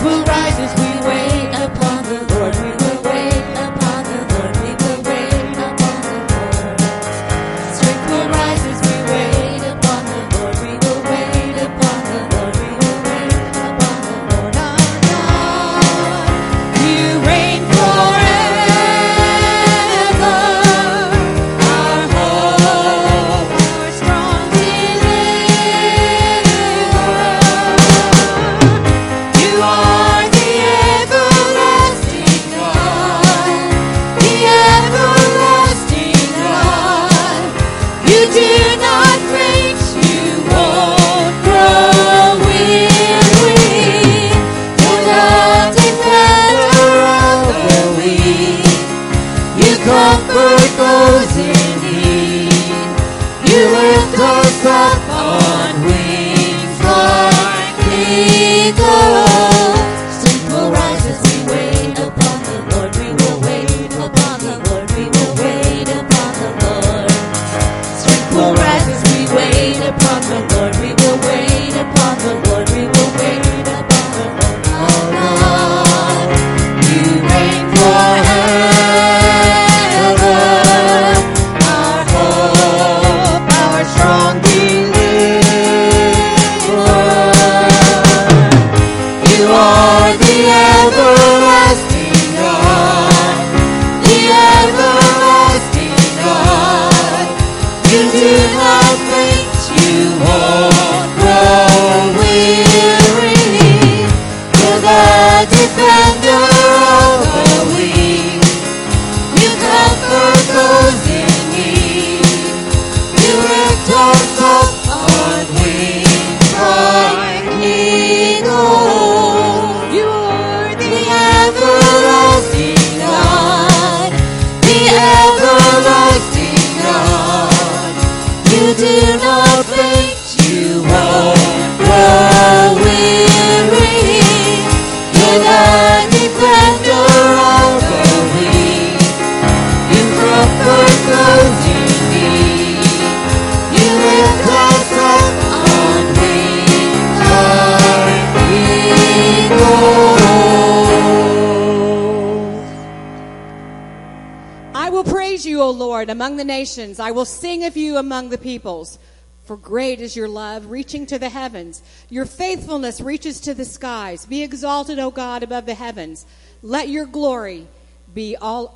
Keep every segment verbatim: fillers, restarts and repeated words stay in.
Among the nations, I will sing of you among the peoples. For great is your love, reaching to the heavens. Your faithfulness reaches to the skies. Be exalted, O God, above the heavens. Let your glory be all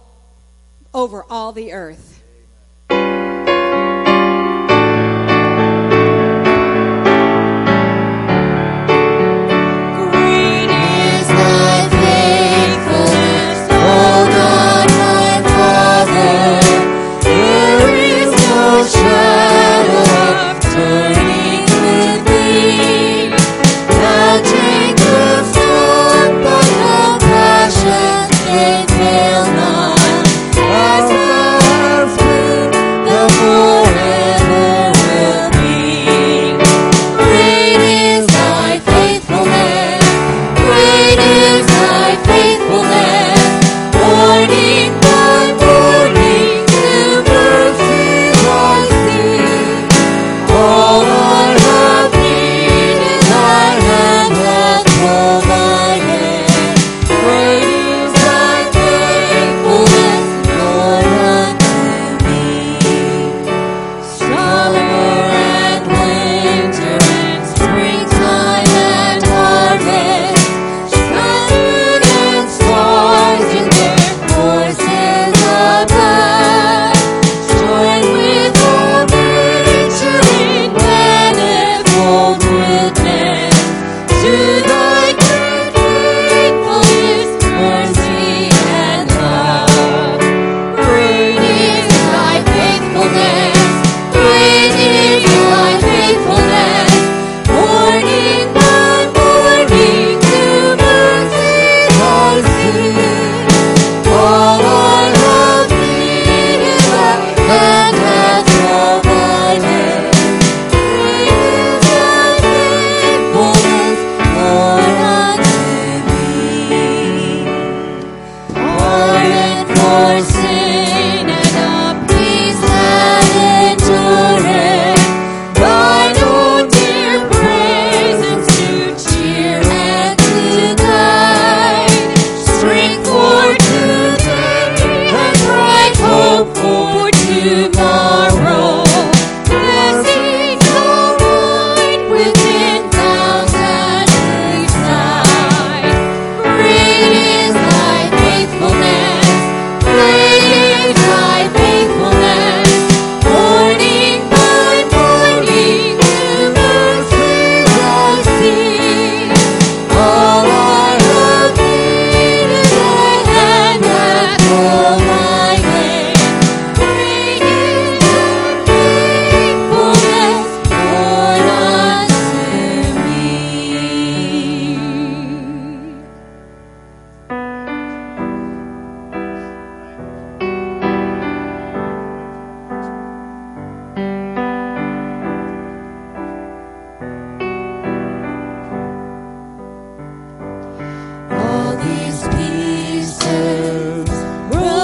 over all the earth. Fail not, as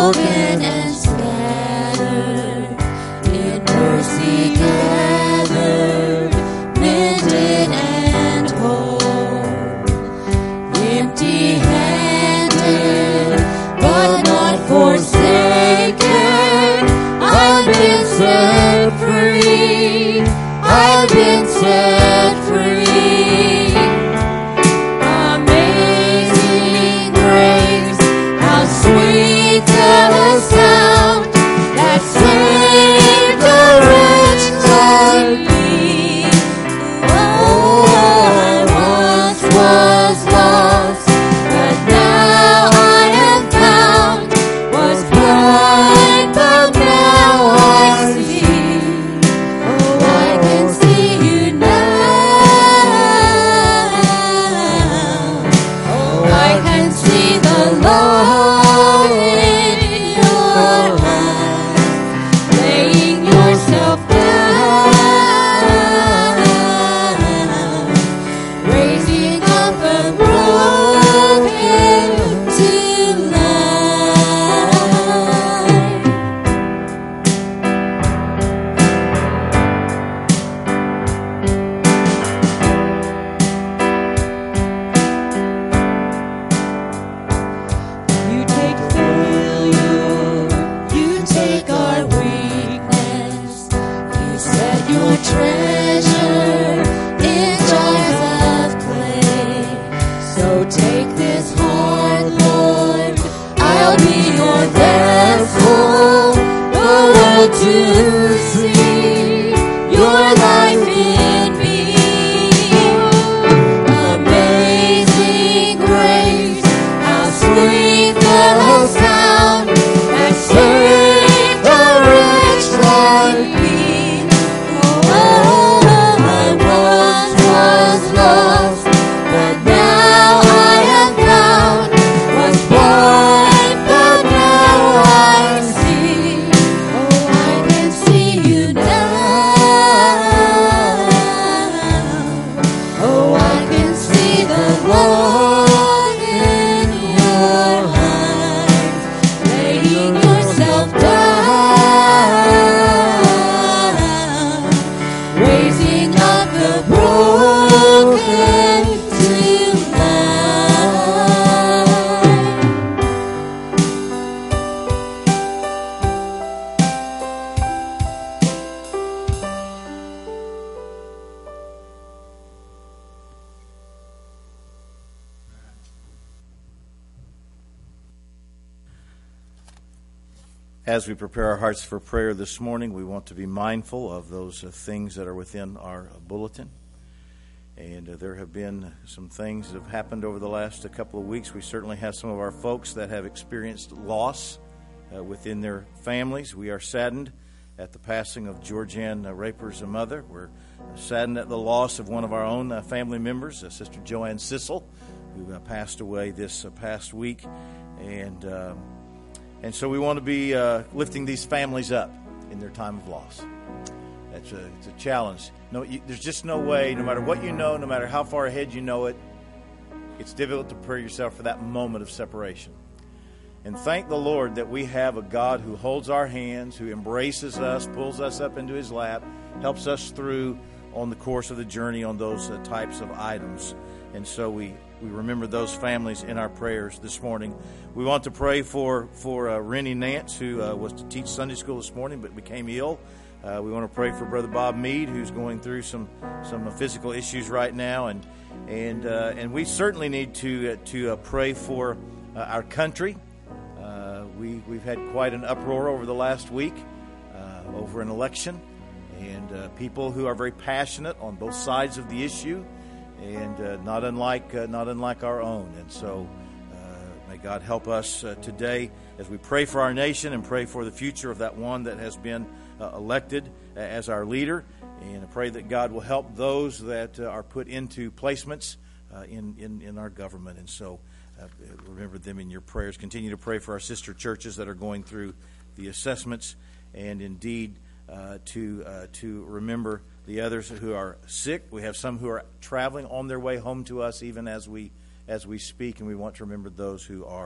broken and scattered, in mercy gathered, mended and whole, empty-handed, but not forsaken. I've been set free. I've been set free. Amazing grace, how sweet the sound that saved a wretch like me. Oh, I once was lost, but now I am found. Was blind, but now I see. Oh, I can see you now. Oh, I can see the love in your eyes, laying yourself down, raising up the broken to life. You take failure, you take our weakness, you set your treasure in jars of clay. So take this heart, Lord, I'll be your vessel, the world to see your life in me. Amazing grace, how sweet the sound that saved a wretch like me. Oh, I once was lost, but now I am found. Was blind, but now I see. Oh, I can see you now. Oh, I can see the love in your eyes, laying yourself down, raising up the broken to life. As we prepare our hearts for prayer this morning, we want to be mindful of those uh, things that are within our uh, bulletin. And uh, there have been some things that have happened over the last uh, couple of weeks. We certainly have some of our folks that have experienced loss uh, within their families. We are saddened at the passing of Georgianne uh, Raper's mother. We're saddened at the loss of one of our own uh, family members, uh, Sister Joanne Sissel, who uh, passed away this uh, past week. And um, and so we want to be uh, lifting these families up in their time of loss. That's a, it's a challenge. No, you, there's just no way, no matter what you know, no matter how far ahead you know it, it's difficult to prepare yourself for that moment of separation. And thank the Lord that we have a God who holds our hands, who embraces us, pulls us up into his lap, helps us through on the course of the journey on those uh, types of items. And so we, we remember those families in our prayers this morning. We want to pray for, for uh, Rennie Nance, who uh, was to teach Sunday school this morning but became ill. Uh, we want to pray for Brother Bob Mead, who's going through some some uh, physical issues right now, and and uh, and we certainly need to uh, to uh, pray for uh, our country. Uh, we we've had quite an uproar over the last week uh, over an election, and uh, people who are very passionate on both sides of the issue, and uh, not unlike uh, not unlike our own. And so, uh, may God help us uh, today as we pray for our nation and pray for the future of that one that has been Uh, elected as our leader, and I pray that God will help those that uh, are put into placements uh, in, in in our government. And so uh, remember them in your prayers. Continue to pray for our sister churches that are going through the assessments, and indeed uh, to uh, to remember the others who are sick. We have some who are traveling on their way home to us even as we as we speak, and we want to remember those who are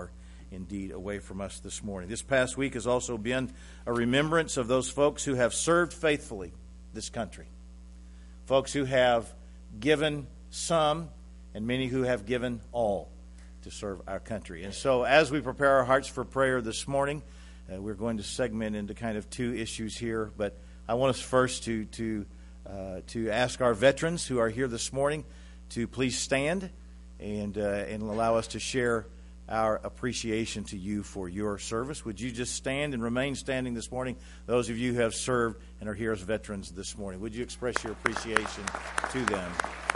indeed away from us this morning. This past week has also been a remembrance of those folks who have served faithfully this country. Folks who have given some and many who have given all to serve our country. And so as we prepare our hearts for prayer this morning, uh, we're going to segment into kind of two issues here. But I want us first to to uh, to ask our veterans who are here this morning to please stand and uh, and allow us to share our appreciation to you for your service. Would you just stand and remain standing this morning? Those of you who have served and are here as veterans this morning, would you express your appreciation to them?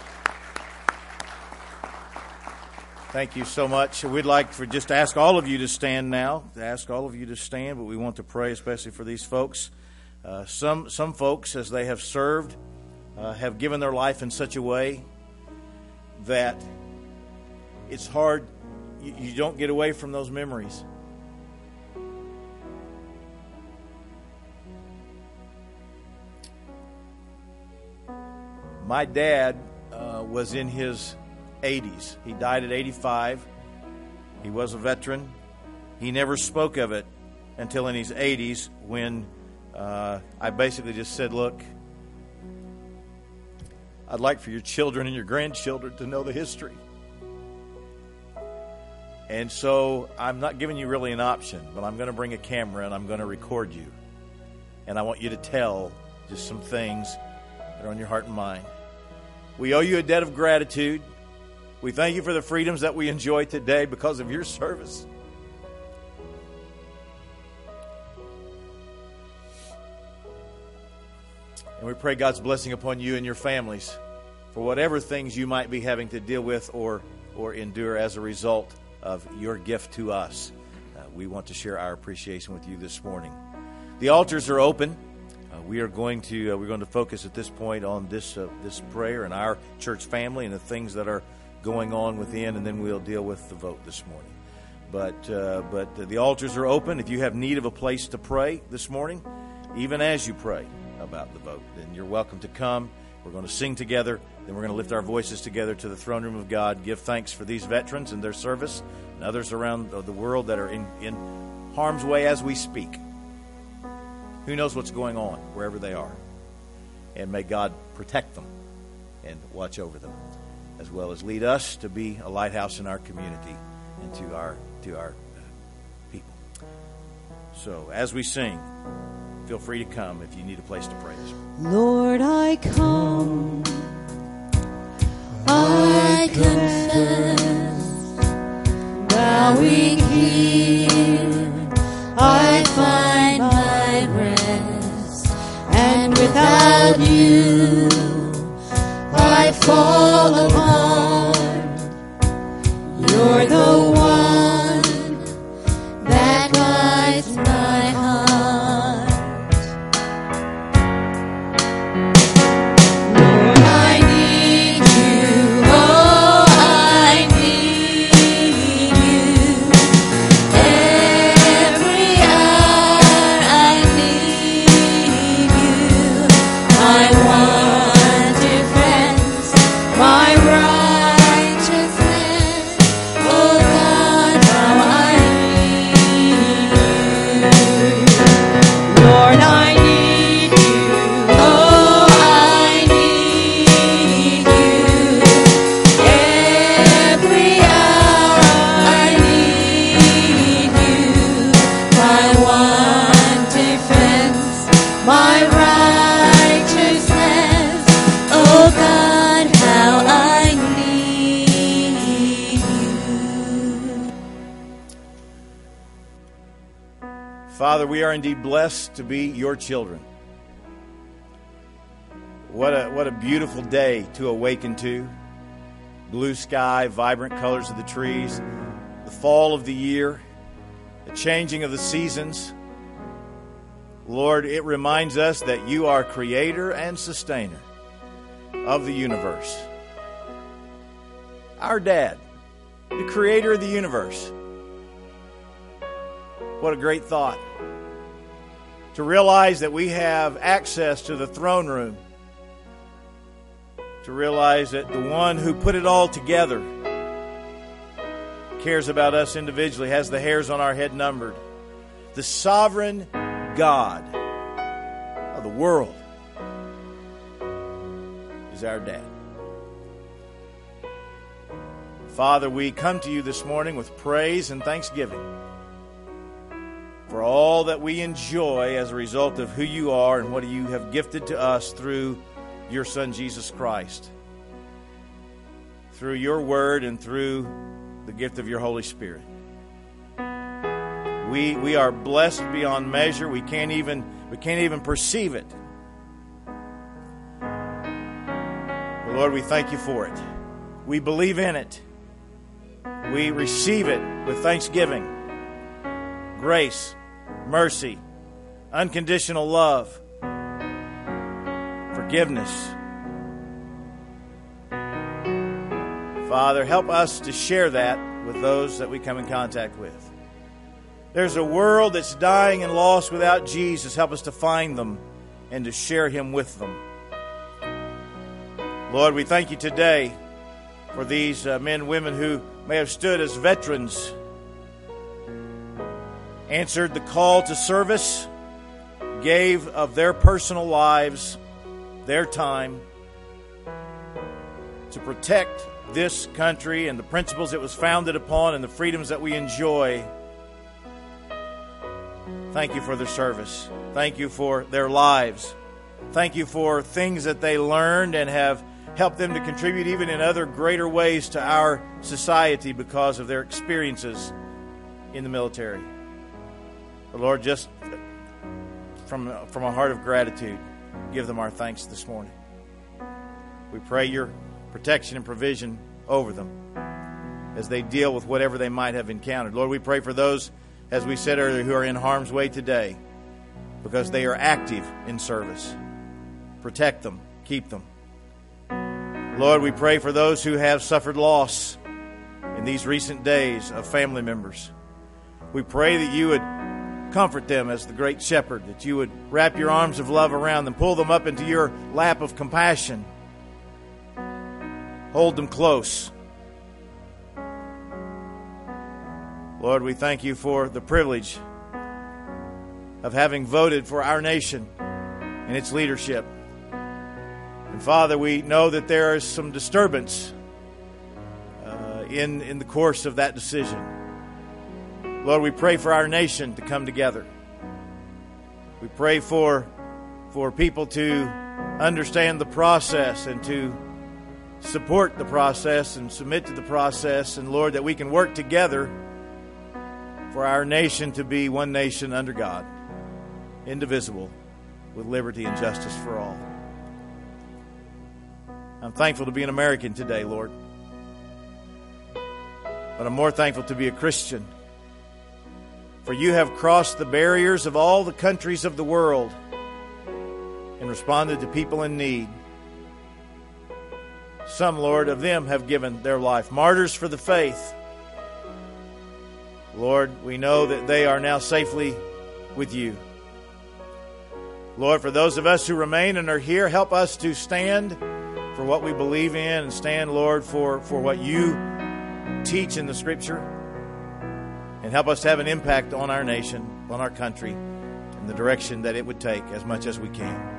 Thank you so much. We'd like for just to ask all of you to stand now, to ask all of you to stand, but we want to pray especially for these folks. Uh, some some folks, as they have served, uh, have given their life in such a way that it's hard. You, you don't get away from those memories. My dad uh, was in his eighties. He died at eighty-five. He was a veteran. He never spoke of it until in his eighties when uh, I basically just said, look, I'd like for your children and your grandchildren to know the history. And so I'm not giving you really an option, but I'm going to bring a camera and I'm going to record you. And I want you to tell just some things that are on your heart and mind. We owe you a debt of gratitude. We thank you for the freedoms that we enjoy today because of your service. And we pray God's blessing upon you and your families for whatever things you might be having to deal with or, or endure as a result of your gift to us. Uh, we want to share our appreciation with you this morning. The altars are open. Uh, we are going to uh, we're going to focus at this point on this uh, this prayer and our church family and the things that are going on within, and then we'll deal with the vote this morning. But uh, but the altars are open. If you have need of a place to pray this morning, even as you pray about the vote, then you're welcome to come. We're going to sing together. Then we're going to lift our voices together to the throne room of God, give thanks for these veterans and their service and others around the world that are in, in harm's way as we speak. Who knows what's going on wherever they are. And may God protect them and watch over them, as well as lead us to be a lighthouse in our community and to our to our uh, people. So as we sing, feel free to come if you need a place to pray this morning. Lord, I come, I confess, bowing here, I find my rest, and without you, I fall apart. You're the one that guides my heart. Lord, I need you. Oh, I need you. Every hour I need you. I want to friends, my righteousness. Oh God, how I need you. Lord, I need you. Oh, I need you. Every hour I need you. My one defense, my righteousness. Oh God, how I need you. Father, we are indeed blessed to be your children. What a what a beautiful day to awaken to. Blue sky, vibrant colors of the trees, the fall of the year, the changing of the seasons. Lord, it reminds us that you are creator and sustainer of the universe. Our dad, the creator of the universe. What a great thought. To realize that we have access to the throne room. To realize that the one who put it all together cares about us individually, has the hairs on our head numbered. The sovereign God of the world is our dad. Father, we come to you this morning with praise and thanksgiving for all that we enjoy as a result of who you are and what you have gifted to us through your Son, Jesus Christ, through your word and through the gift of your Holy Spirit. We we are blessed beyond measure. We can't even we can't even perceive it. But Lord, we thank you for it. We believe in it. We receive it with thanksgiving, grace, mercy, unconditional love, forgiveness. Father, help us to share that with those that we come in contact with. There's a world that's dying and lost without Jesus. Help us to find them and to share him with them. Lord, we thank you today for these uh, men and women who may have stood as veterans, answered the call to service, gave of their personal lives, their time, to protect this country and the principles it was founded upon and the freedoms that we enjoy. Thank you for their service. Thank you for their lives. Thank you for things that they learned and have helped them to contribute even in other greater ways to our society because of their experiences in the military. But Lord, just from, from a heart of gratitude, give them our thanks this morning. We pray your protection and provision over them as they deal with whatever they might have encountered. Lord, we pray for those, as we said earlier, who are in harm's way today because they are active in service. Protect them. Keep them. Lord, we pray for those who have suffered loss in these recent days of family members. We pray that you would comfort them as the great shepherd, that you would wrap your arms of love around them, pull them up into your lap of compassion. Hold them close. Lord, we thank you for the privilege of having voted for our nation and its leadership. And Father, we know that there is some disturbance uh, in, in the course of that decision. Lord, we pray for our nation to come together. We pray for, for people to understand the process and to support the process and submit to the process. And Lord, that we can work together for our nation to be one nation under God, indivisible, with liberty and justice for all. I'm thankful to be an American today, Lord. But I'm more thankful to be a Christian. For you have crossed the barriers of all the countries of the world and responded to people in need. Some, Lord, of them have given their life, martyrs for the faith. Lord, we know that they are now safely with you. Lord, for those of us who remain and are here, help us to stand for what we believe in and stand, Lord, for, for what you teach in the Scripture. And help us to have an impact on our nation, on our country, in the direction that it would take as much as we can.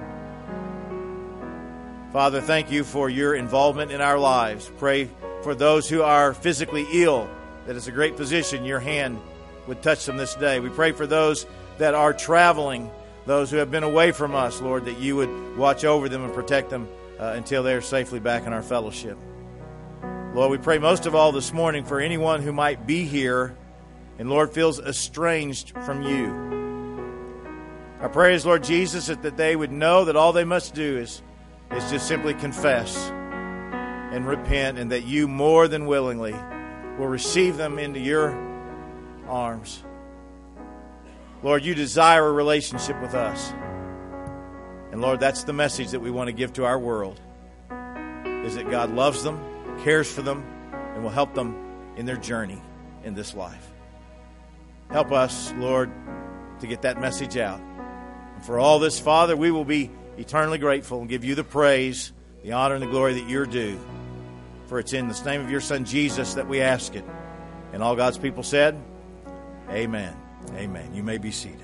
Father, thank you for your involvement in our lives. Pray for those who are physically ill, that as a great physician, your hand would touch them this day. We pray for those that are traveling, those who have been away from us, Lord, that you would watch over them and protect them uh, until they are safely back in our fellowship. Lord, we pray most of all this morning for anyone who might be here and, Lord, feels estranged from you. Our prayer is, Lord Jesus, that, that they would know that all they must do is, is just simply confess and repent, and that you more than willingly will receive them into your arms. Lord, you desire a relationship with us. And Lord, that's the message that we want to give to our world, is that God loves them, cares for them, and will help them in their journey in this life. Help us, Lord, to get that message out. And for all this, Father, we will be eternally grateful and give you the praise, the honor, and the glory that you're due. For it's in the name of your Son, Jesus, that we ask it. And all God's people said, amen. Amen. You may be seated.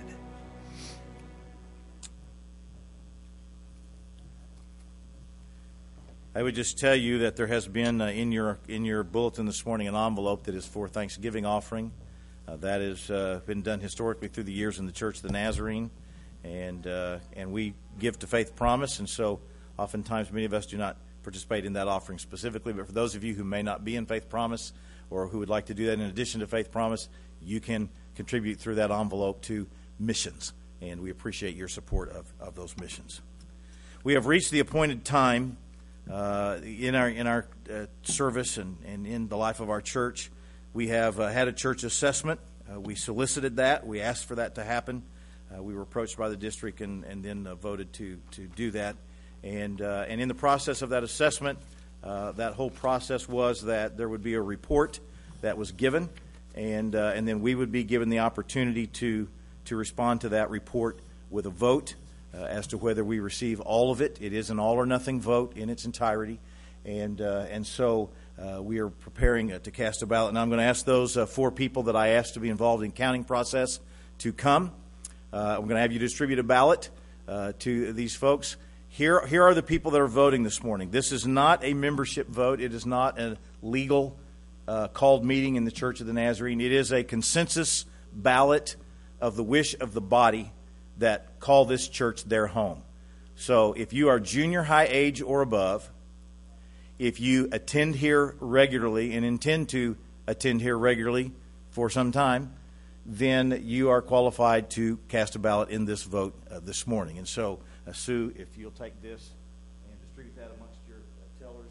I would just tell you that there has been uh, in your in your bulletin this morning an envelope that is for Thanksgiving offering. Uh, that has uh, been done historically through the years in the Church of the Nazarene, and uh, and we give to Faith Promise, and so oftentimes many of us do not participate in that offering specifically. But for those of you who may not be in Faith Promise or who would like to do that in addition to Faith Promise, you can contribute through that envelope to missions, and we appreciate your support of, of those missions. We have reached the appointed time Uh, in our in our uh, service and, and in the life of our church. We have uh, had a church assessment. Uh, we solicited that. We asked for that to happen. Uh, we were approached by the district and, and then uh, voted to to do that. And uh, and in the process of that assessment, uh, that whole process was that there would be a report that was given, and uh, and then we would be given the opportunity to to respond to that report with a vote. Uh, as to whether we receive all of it. It is an all or nothing vote in its entirety, and uh, and so uh, we are preparing uh, to cast a ballot. And I'm going to ask those uh, four people that I asked to be involved in the counting process to come. Uh, I'm going to have you distribute a ballot uh, to these folks. Here, here are the people that are voting this morning. This is not a membership vote. It is not a legal uh, called meeting in the Church of the Nazarene. It is a consensus ballot of the wish of the body that call this church their home. So if you are junior high age or above, if you attend here regularly and intend to attend here regularly for some time, then you are qualified to cast a ballot in this vote uh, this morning. And so, uh, Sue, if you'll take this and distribute that amongst your uh, tellers.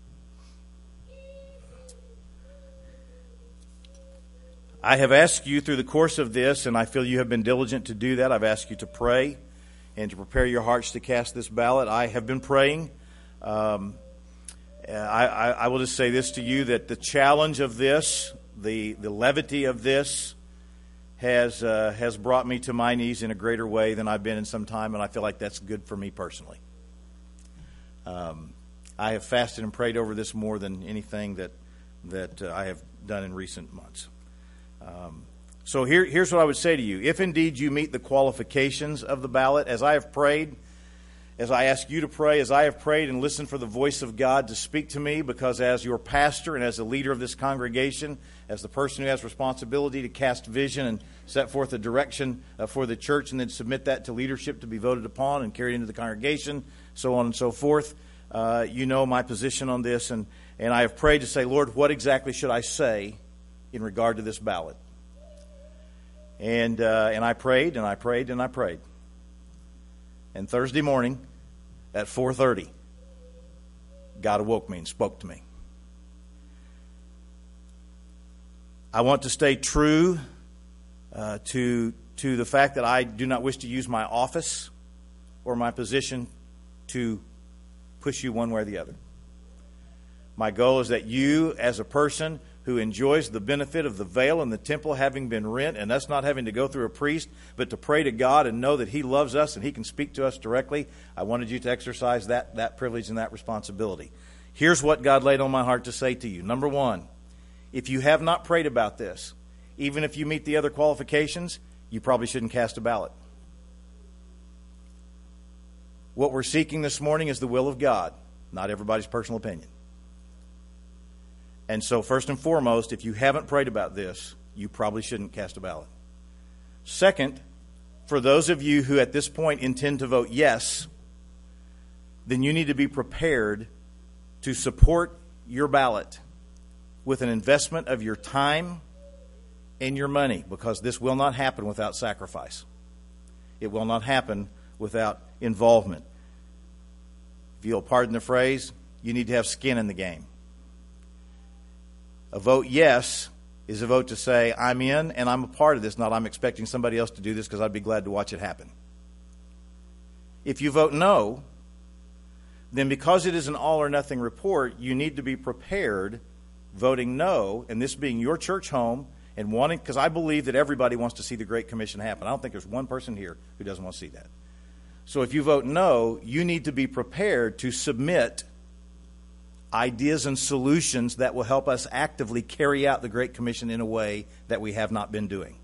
I have asked you through the course of this, and I feel you have been diligent to do that. I've asked you to pray and to prepare your hearts to cast this ballot. I have been praying. Um, I, I, I will just say this to you, that the challenge of this, the, the levity of this, has uh, has brought me to my knees in a greater way than I've been in some time, and I feel like that's good for me personally. Um, I have fasted and prayed over this more than anything that, that uh, I have done in recent months. Um, so here, here's what I would say to you. If indeed you meet the qualifications of the ballot, as I have prayed, as I ask you to pray, as I have prayed and listened for the voice of God to speak to me, because as your pastor and as the leader of this congregation, as the person who has responsibility to cast vision and set forth a direction uh, for the church and then submit that to leadership to be voted upon and carried into the congregation, so on and so forth, uh, you know my position on this. And, and I have prayed to say, Lord, what exactly should I say in regard to this ballot? And uh, and I prayed and I prayed and I prayed. And Thursday morning at four thirty, God awoke me and spoke to me. I want to stay true uh, to to the fact that I do not wish to use my office or my position to push you one way or the other. My goal is that you, as a person who enjoys the benefit of the veil and the temple having been rent, and us not having to go through a priest, but to pray to God and know that He loves us and He can speak to us directly, I wanted you to exercise that, that privilege and that responsibility. Here's what God laid on my heart to say to you. Number one, if you have not prayed about this, even if you meet the other qualifications, you probably shouldn't cast a ballot. What we're seeking this morning is the will of God, not everybody's personal opinion. And so first and foremost, if you haven't prayed about this, you probably shouldn't cast a ballot. Second, for those of you who at this point intend to vote yes, then you need to be prepared to support your ballot with an investment of your time and your money, because this will not happen without sacrifice. It will not happen without involvement. If you'll pardon the phrase, you need to have skin in the game. A vote yes is a vote to say, I'm in and I'm a part of this, not I'm expecting somebody else to do this because I'd be glad to watch it happen. If you vote no, then because it is an all or nothing report, you need to be prepared voting no, and this being your church home, and wanting, because I believe that everybody wants to see the Great Commission happen. I don't think there's one person here who doesn't want to see that. So if you vote no, you need to be prepared to submit ideas and solutions that will help us actively carry out the Great Commission in a way that we have not been doing.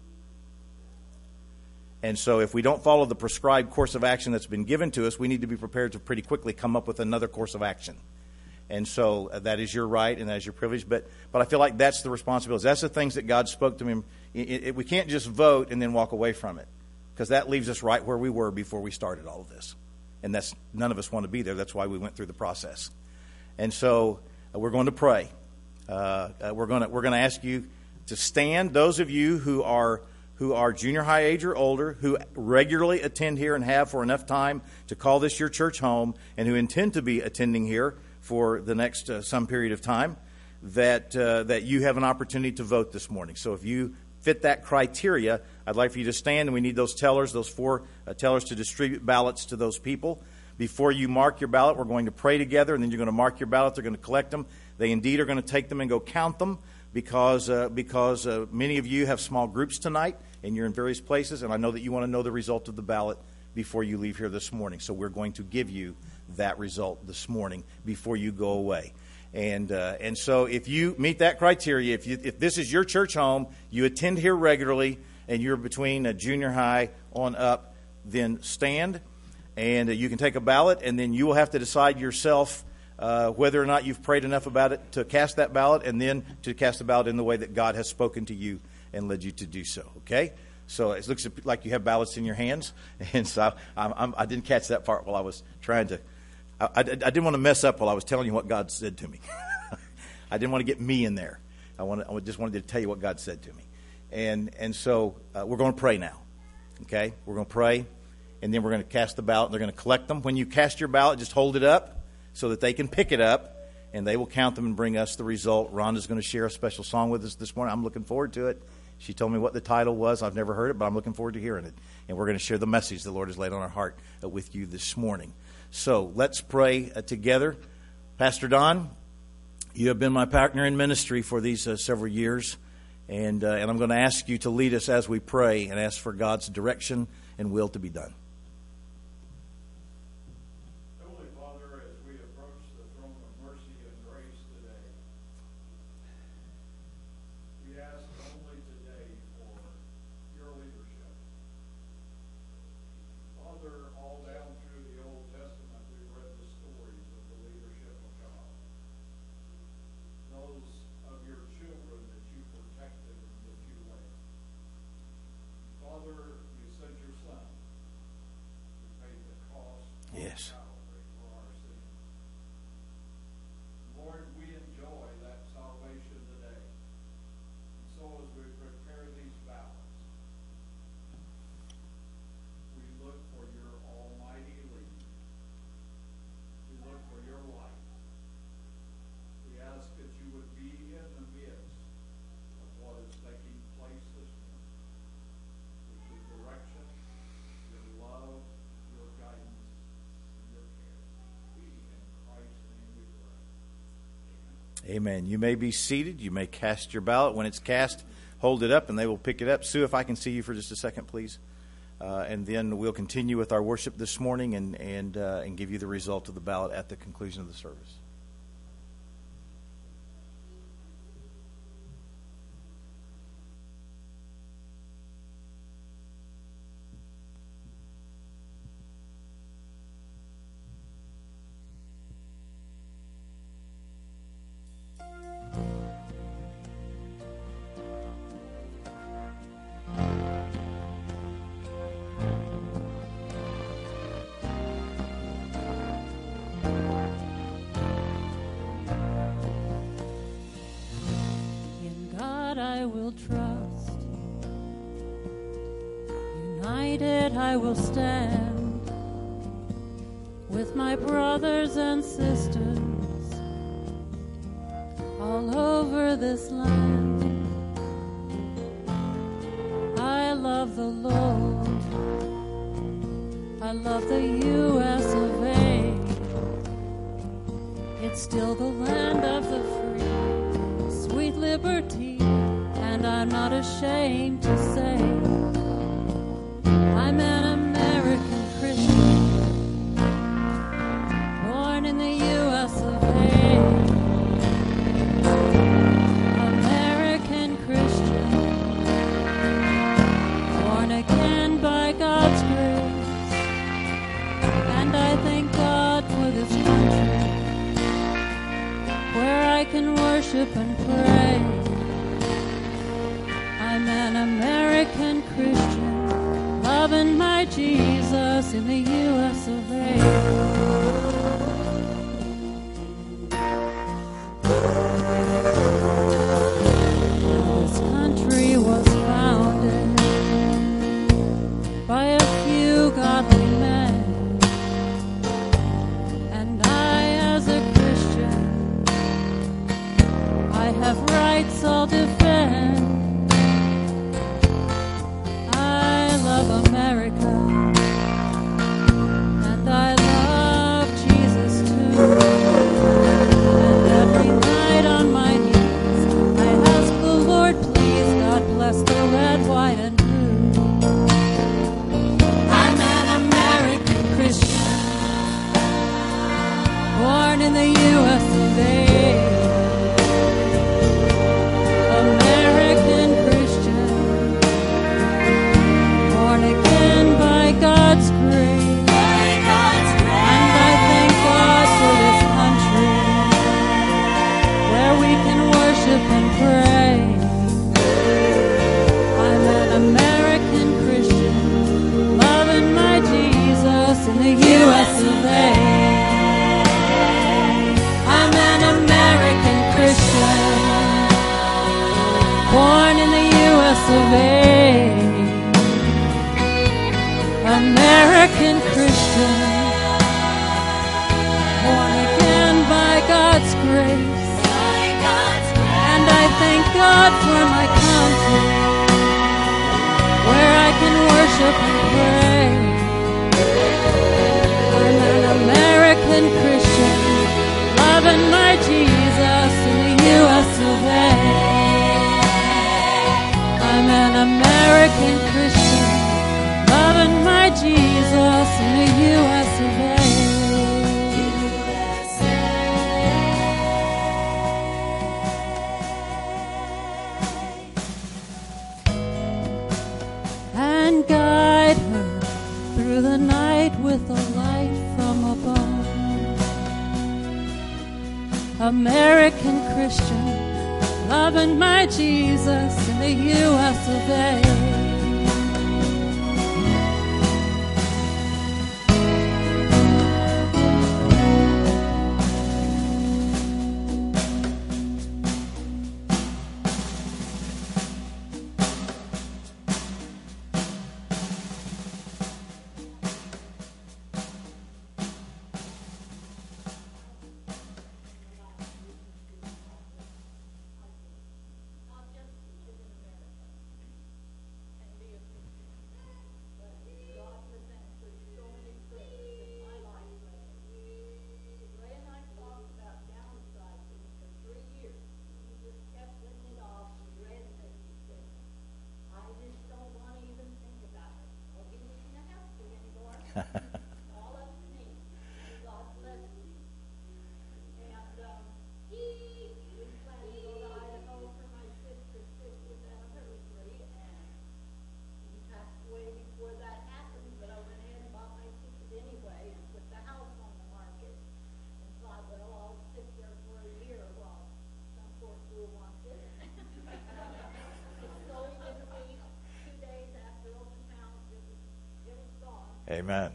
And so if we don't follow the prescribed course of action that's been given to us, we need to be prepared to pretty quickly come up with another course of action. And so uh, that is your right and that is your privilege. But but I feel like that's the responsibility. That's the things that God spoke to me. It, it, we can't just vote and then walk away from it, because that leaves us right where we were before we started all of this. And that's none of us want to be there. That's why we went through the process. And so uh, we're going to pray. Uh, uh, we're going to we're going to ask you to stand. Those of you who are who are junior high age or older, who regularly attend here and have for enough time to call this your church home, and who intend to be attending here for the next uh, some period of time, that uh, that you have an opportunity to vote this morning. So if you fit that criteria, I'd like for you to stand, and we need those tellers, those four uh, tellers, to distribute ballots to those people. Before you mark your ballot, we're going to pray together, and then you're going to mark your ballot. They're going to collect them. They indeed are going to take them and go count them, because uh, because uh, many of you have small groups tonight, and you're in various places, and I know that you want to know the result of the ballot before you leave here this morning. So we're going to give you that result this morning before you go away. And uh, and so if you meet that criteria, if you if this is your church home, you attend here regularly, and you're between a junior high on up, then stand, and uh, you can take a ballot, and then you will have to decide yourself uh, whether or not you've prayed enough about it to cast that ballot, and then to cast the ballot in the way that God has spoken to you and led you to do so. Okay? So it looks like you have ballots in your hands, and so I'm, I'm, I didn't catch that part while I was trying to. I, I, I didn't want to mess up while I was telling you what God said to me. I didn't want to get me in there. I, wanted, I just wanted to tell you what God said to me. And and so uh, we're going to pray now. Okay? We're going to pray, and then we're going to cast the ballot. They're going to collect them. When you cast your ballot, just hold it up so that they can pick it up, and they will count them and bring us the result. Rhonda's going to share a special song with us this morning. I'm looking forward to it. She told me what the title was. I've never heard it, but I'm looking forward to hearing it. And we're going to share the message the Lord has laid on our heart uh, with you this morning. So let's pray uh, together. Pastor Don, you have been my partner in ministry for these uh, several years. And, uh, and I'm going to ask you to lead us as we pray and ask for God's direction and will to be done. Holy Father, as we approach the throne of mercy and grace today, we ask only today for your leadership. Father, all down through the Old Testament, we've read the stories of the leadership of God. Those of your children that you protected and that you led. Father, you sent your Son who paid the cost Yes. of Calvary for our sins. Lord, we enjoy that salvation today. And so as we prepare these ballots, we look for your almighty lead. We look for your light. We ask that you would be in the midst of what is taking place this morning. With your direction, your love, your guidance, and your care. In Christ's name we pray. Amen. You may be seated. You may cast your ballot. When it's cast, hold it up, and they will pick it up. Sue, if I can see you for just a second, please. Uh, and then we'll continue with our worship this morning and, and, uh, and give you the result of the ballot at the conclusion of the service. In God I will trust. United I will stand with my brothers and sisters all over this land. I love the Lord. I love the U S of A. It's still the land of the free, sweet liberty, and I'm not ashamed to say I'm an American Christian, born in the U S of A. worship and pray. I'm an American Christian, loving my Jesus in the U S of A. This country was founded by a few godly men, and I, as a Christian, I have rights I'll defend. I love America, and I love Jesus too. And every night on my knees, I ask the Lord, please, God bless the red, white, and blue. I'm an American Christian, born in the U S of A. American Christian, born again by God's grace. And I thank God for this country where we can worship and pray. I'm an American Christian, loving my Jesus in the U S of A. I'm an American Christian, born in the U S of A. American Christian, born again by God's grace. And I thank God for my country, where I can worship and pray. I'm an American Christian, loving my Jesus in the U S of A. I'm an American Christian, loving my Jesus in the U S of A. And guide her through the night with a light from above. American Christian, loving my Jesus in the U S of A. Amen.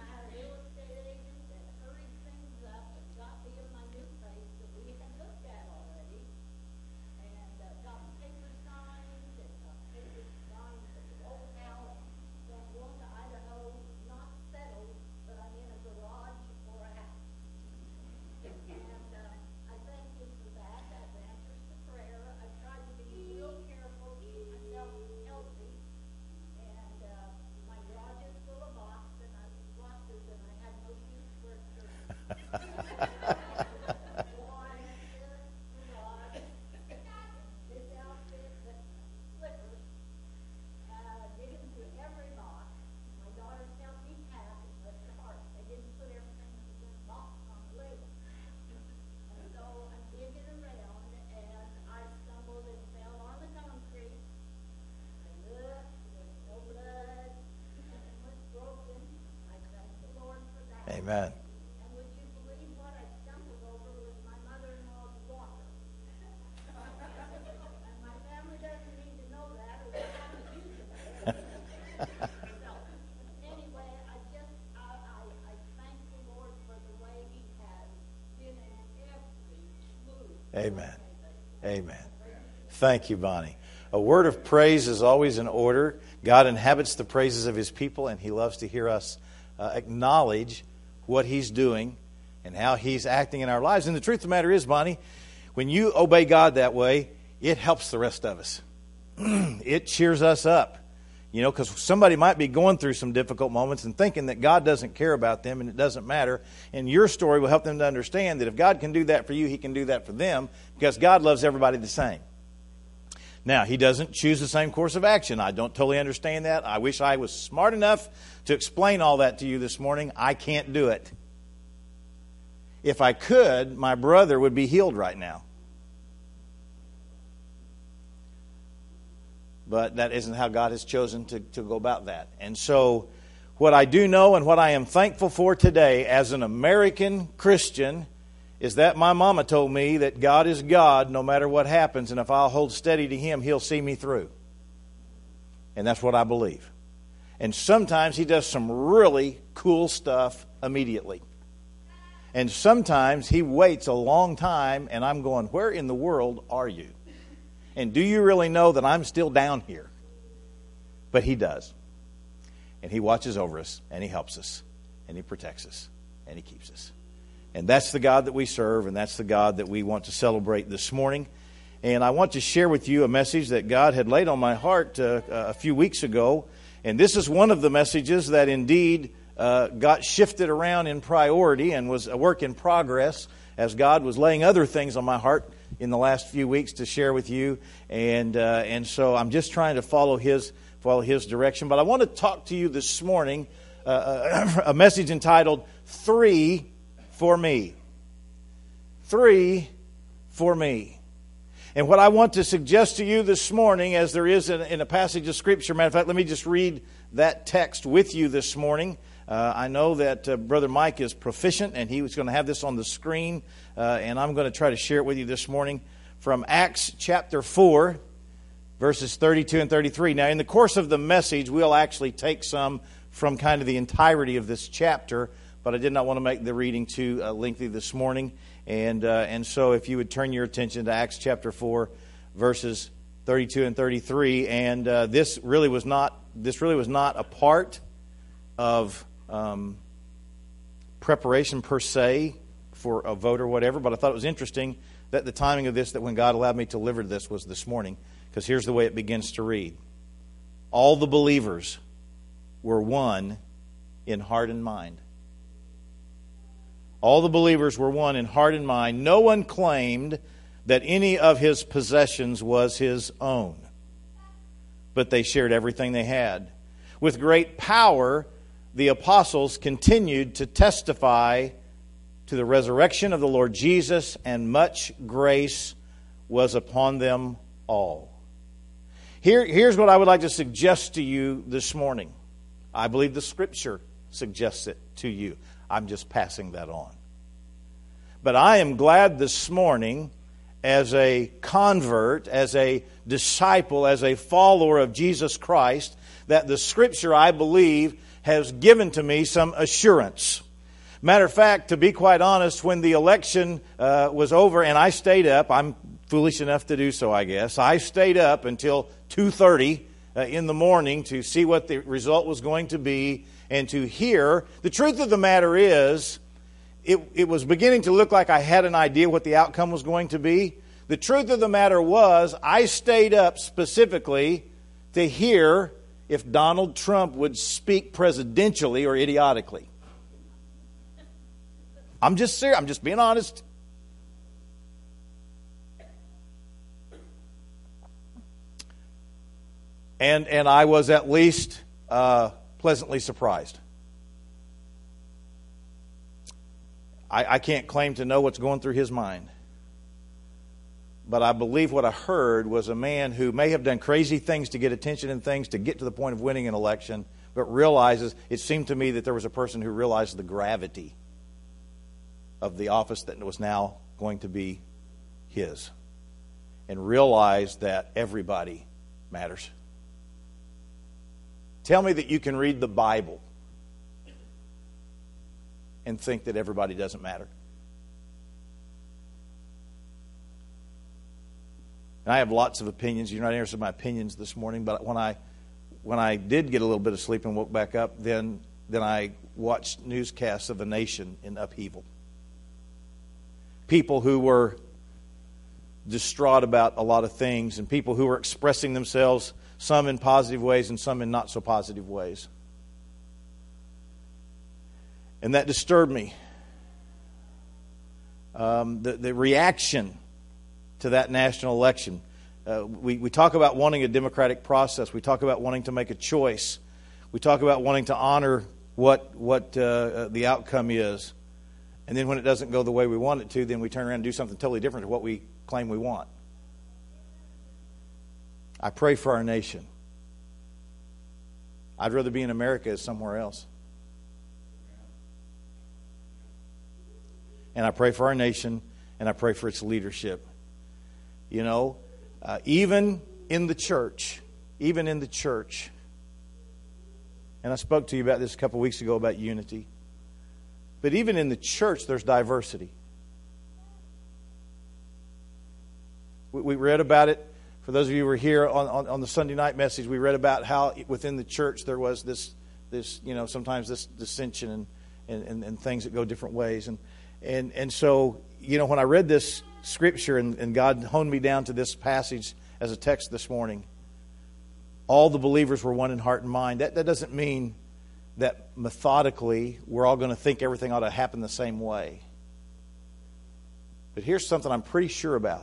Amen. And would you believe what I stumbled over was my mother-in-law's walker. Amen. Amen. Thank you, Bonnie. A word of praise is always in order. God inhabits the praises of His people, and He loves to hear us uh, acknowledge what He's doing and how He's acting in our lives. And the truth of the matter is, Bonnie, when you obey God that way, it helps the rest of us. It cheers us up. You know, because somebody might be going through some difficult moments and thinking that God doesn't care about them and it doesn't matter. And your story will help them to understand that if God can do that for you, He can do that for them, because God loves everybody the same. Now, He doesn't choose the same course of action. I don't totally understand that. I wish I was smart enough to explain all that to you this morning. I can't do it. If I could, my brother would be healed right now. But that isn't how God has chosen to, to go about that. And so what I do know and what I am thankful for today as an American Christian is that my mama told me that God is God no matter what happens, and if I'll hold steady to Him, He'll see me through. And that's what I believe. And sometimes He does some really cool stuff immediately. And sometimes He waits a long time, and I'm going, where in the world are you? And do you really know that I'm still down here? But He does. And He watches over us, and He helps us, and He protects us, and He keeps us. And that's the God that we serve, and that's the God that we want to celebrate this morning. And I want to share with you a message that God had laid on my heart uh, a few weeks ago. And this is one of the messages that indeed uh, got shifted around in priority and was a work in progress as God was laying other things on my heart in the last few weeks to share with you, and uh, and so I'm just trying to follow his follow his direction. But I want to talk to you this morning uh, a message entitled "Three for Me." Three for me. And what I want to suggest to you this morning, as there is in, in a passage of Scripture, matter of fact, let me just read that text with you this morning. Uh, I know that uh, Brother Mike is proficient, and he was going to have this on the screen, uh, and I'm going to try to share it with you this morning from Acts chapter four, verses thirty-two and thirty-three. Now, in the course of the message, we'll actually take some from kind of the entirety of this chapter, but I did not want to make the reading too uh, lengthy this morning. And uh, and so if you would turn your attention to Acts chapter four, verses thirty-two and thirty-three, and uh, this really was not this really was not a part of um, preparation per se for a vote or whatever, but I thought it was interesting that the timing of this, that when God allowed me to deliver this, was this morning, because here's the way it begins to read: all the believers were one in heart and mind. All the believers were one in heart and mind. No one claimed that any of his possessions was his own, but they shared everything they had. With great power, the apostles continued to testify to the resurrection of the Lord Jesus, and much grace was upon them all. Here, here's what I would like to suggest to you this morning. I believe the Scripture suggests it to you. I'm just passing that on. But I am glad this morning, as a convert, as a disciple, as a follower of Jesus Christ, that the Scripture, I believe, has given to me some assurance. Matter of fact, to be quite honest, when the election uh, was over and I stayed up, I'm foolish enough to do so, I guess. I stayed up until two thirty uh, in the morning to see what the result was going to be and to hear. The truth of the matter is, it, it was beginning to look like I had an idea what the outcome was going to be. The truth of the matter was, I stayed up specifically to hear if Donald Trump would speak presidentially or idiotically. I'm just serious. I'm just being honest. And and I was at least uh, pleasantly surprised. I, I can't claim to know what's going through his mind. But I believe what I heard was a man who may have done crazy things to get attention and things to get to the point of winning an election, but realizes, it seemed to me that there was a person who realized the gravity of the office that was now going to be his, and realized that everybody matters. Tell me that you can read the Bible and think that everybody doesn't matter. And I have lots of opinions. You're not interested in my opinions this morning, but when I when I did get a little bit of sleep and woke back up, then then I watched newscasts of a nation in upheaval. People who were distraught about a lot of things, and people who were expressing themselves, some in positive ways and some in not so positive ways. And that disturbed me. Um, the, the reaction to that national election. Uh, we, we talk about wanting a democratic process. We talk about wanting to make a choice. We talk about wanting to honor what, what uh, the outcome is. And then when it doesn't go the way we want it to, then we turn around and do something totally different to what we claim we want. I pray for our nation. I'd rather be in America as somewhere else. And I pray for our nation, and I pray for its leadership. You know, uh, even in the church, even in the church, and I spoke to you about this a couple weeks ago about unity, but even in the church, there's diversity. We, we read about it. For those of you who were here on, on, on the Sunday night message, we read about how within the church there was this, this you know, sometimes this dissension and, and, and, and things that go different ways. And And and so, you know, when I read this scripture and, and God honed me down to this passage as a text this morning, all the believers were one in heart and mind. That, that doesn't mean that methodically we're all going to think everything ought to happen the same way. But here's something I'm pretty sure about.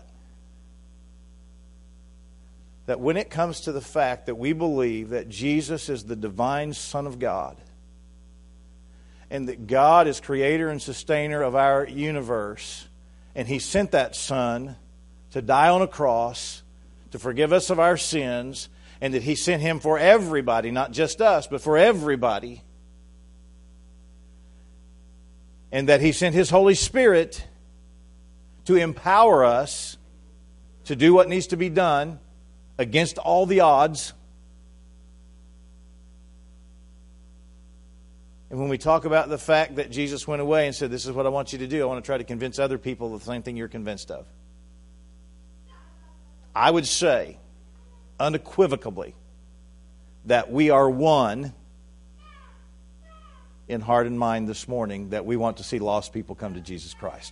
That when it comes to the fact that we believe that Jesus is the divine Son of God, and that God is creator and sustainer of our universe, and He sent that Son to die on a cross to forgive us of our sins, and that He sent Him for everybody, not just us, but for everybody, and that He sent His Holy Spirit to empower us to do what needs to be done against all the odds. And when we talk about the fact that Jesus went away and said, this is what I want you to do, I want to try to convince other people of the same thing you're convinced of. I would say, unequivocally, that we are one in heart and mind this morning, that we want to see lost people come to Jesus Christ.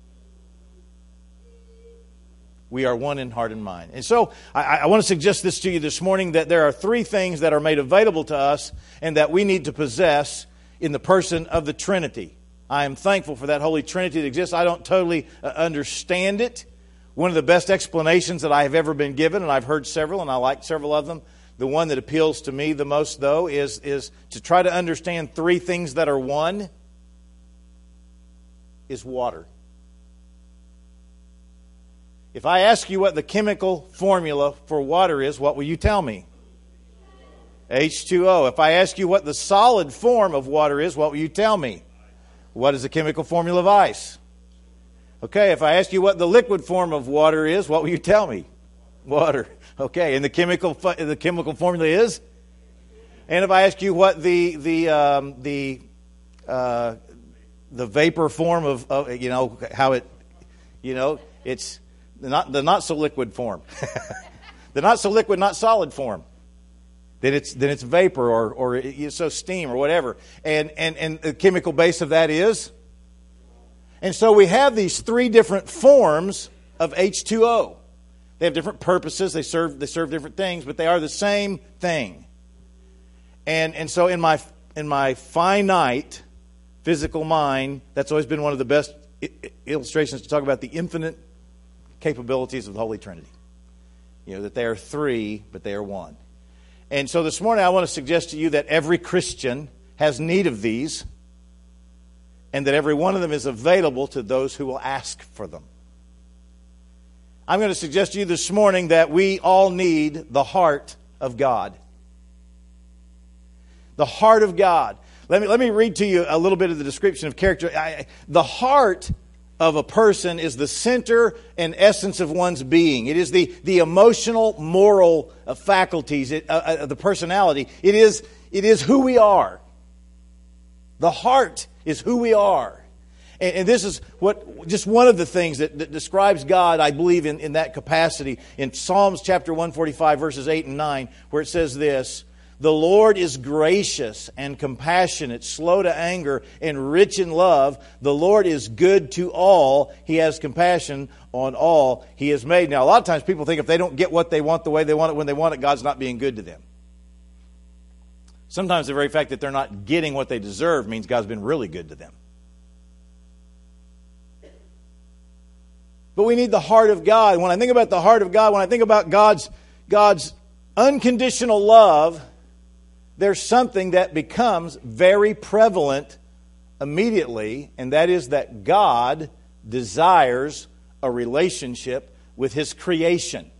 We are one in heart and mind. And so I, I want to suggest this to you this morning, that there are three things that are made available to us and that we need to possess in the person of the Trinity. I am thankful for that Holy Trinity that exists. I don't totally uh, understand it. One of the best explanations that I have ever been given, and I've heard several, and I like several of them, the one that appeals to me the most, though, is, is to try to understand three things that are one, is water. If I ask you what the chemical formula for water is, what will you tell me? H two O. If I ask you what the solid form of water is, what will you tell me? What is the chemical formula of ice? Okay, if I ask you what the liquid form of water is, what will you tell me? Water. Okay, and the chemical the chemical formula is? And if I ask you what the the um, the uh, the vapor form of, of you know how it you know it's the not the not so liquid form, the not so liquid, not solid form. Then it's then it's vapor or or it's so steam or whatever, and and and the chemical base of that is. And so we have these three different forms of H two O. They have different purposes. They serve they serve different things, but they are the same thing. And and so in my in my finite physical mind, that's always been one of the best illustrations to talk about the infinite capabilities of the Holy Trinity. You know, that they are three, but they are one. And so this morning I want to suggest to you that every Christian has need of these, and that every one of them is available to those who will ask for them. I'm going to suggest to you this morning that we all need the heart of God. The heart of God. Let me, let me read to you a little bit of the description of character. I, the heart of a person is the center and essence of one's being. It is the, the emotional, moral uh, faculties of uh, uh, the personality. It is, it is who we are. The heart is who we are. And, and this is what just one of the things that, that describes God, I believe, in, in that capacity. In Psalms chapter one forty-five, verses eight and nine, where it says this, "The Lord is gracious and compassionate, slow to anger, and rich in love. The Lord is good to all. He has compassion on all He has made." Now, a lot of times people think if they don't get what they want the way they want it when they want it, God's not being good to them. Sometimes the very fact that they're not getting what they deserve means God's been really good to them. But we need the heart of God. When I think about the heart of God, when I think about God's, God's unconditional love, there's something that becomes very prevalent immediately, and that is that God desires a relationship with His creation.